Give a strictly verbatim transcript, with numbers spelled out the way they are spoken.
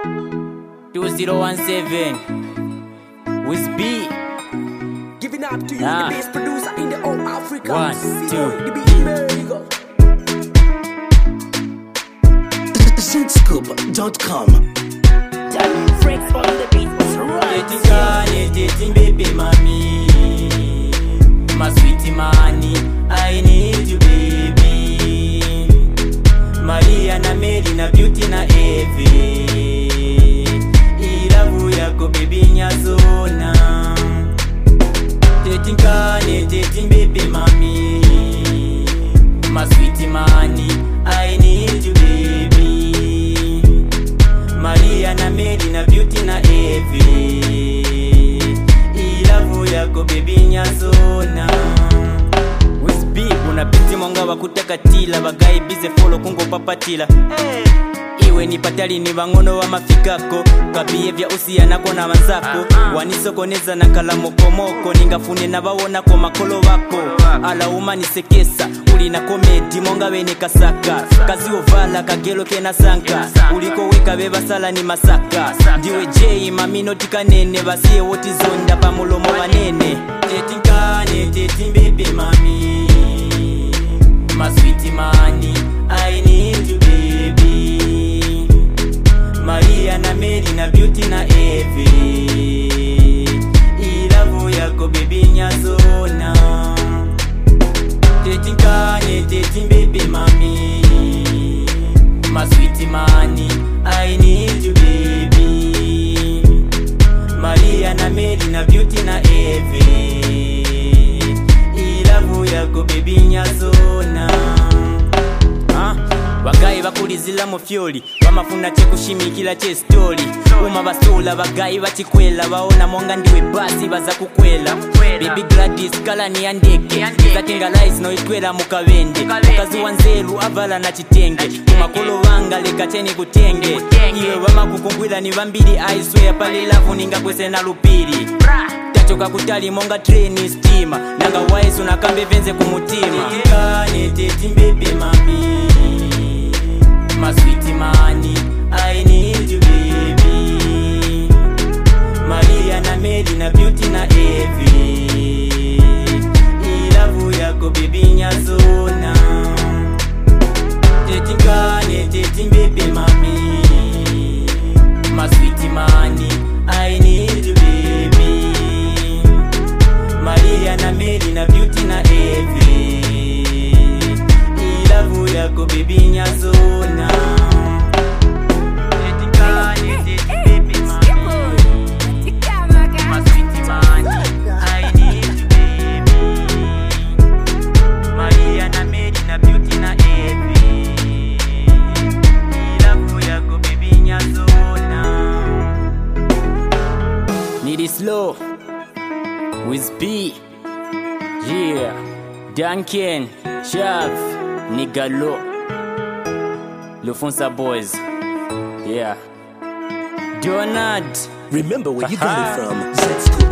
two zero one seven with B. Giving up to you, Ah. the best producer in the whole Africa. One, two, the big America. Z Scoop dot com. Freaks on the beat, what's right? Dating girl, dating baby mommy, my sweetie money, I need you baby. Maria na Mary na Beauty na Evie, ilavu yako baby nyazona. Dating girl, dating baby mommy, my sweetie money, I need you baby. Maria na Mary na Beauty na Evie, ilavu yako baby nyazona. With B unapiti mwanga wa kutakatila, bagayi bize follow kungo papatila. Hey. Iwe ni patali ni bangono wa mafikako, kabiye vya usiyanako na manzako. uh-huh. Wanisokoneza na kalamokomoko, ningafune na bawona kwa makolo wako. Ala uma nisekesa, uli na komedi monga wene kasaka. Kazi ovala kagelo kena sanka, uliko weka beba sala ni masaka. Ndiwe J mamino tikanene, basiye woti zonda pa mulomo wanene. Dating kane, dating baby mami, my sweetie money, I need you baby. Maria na Mary na Beauty na Evie, ilavu yako baby nyazona. Dating kane, dating baby mami, my sweetie money, I need you baby. Maria na Mary na Beauty na Evie, ilavu yako baby nyazona. Ah, bagayi bakulizila mu fyoli, bamafuna chekushimikila che story. Uma basula bagayi bachikwela, baona monga ndiwe basi baza kukwela. Baby Gladys kala ni andeke, zakenga lies no ikwela mukabende. Kazi wanzeru avala na chitenge, kumakolo wanga leka cheni kutenge. Iwe bama kukungwila ni bambili, I swear pale lavu ninga kwese na lupiri. Tachoka kutali monga treni stima, nanga wise unakambe venze kumutima. Kane dating baby mami, my sweetie money, I need you baby. Maria na Mary na Beauty na Evie, ilavu yako baby nyazona. Dating kane, dating baby mami, my sweetie money, I need you baby. Maria na Mary na Beauty na Evie, ilavu yako baby nyazona. Dating kane, dating baby mami, my sweetie money, I need you baby. Maria na Mary na Beauty na Evie, ilavu yako baby nyazona. Need it slow with B. Yeah, Duncan, Shav, Nigalo, Lufonsa Boys. Yeah, Donald. Remember where you got it from. Z Scoop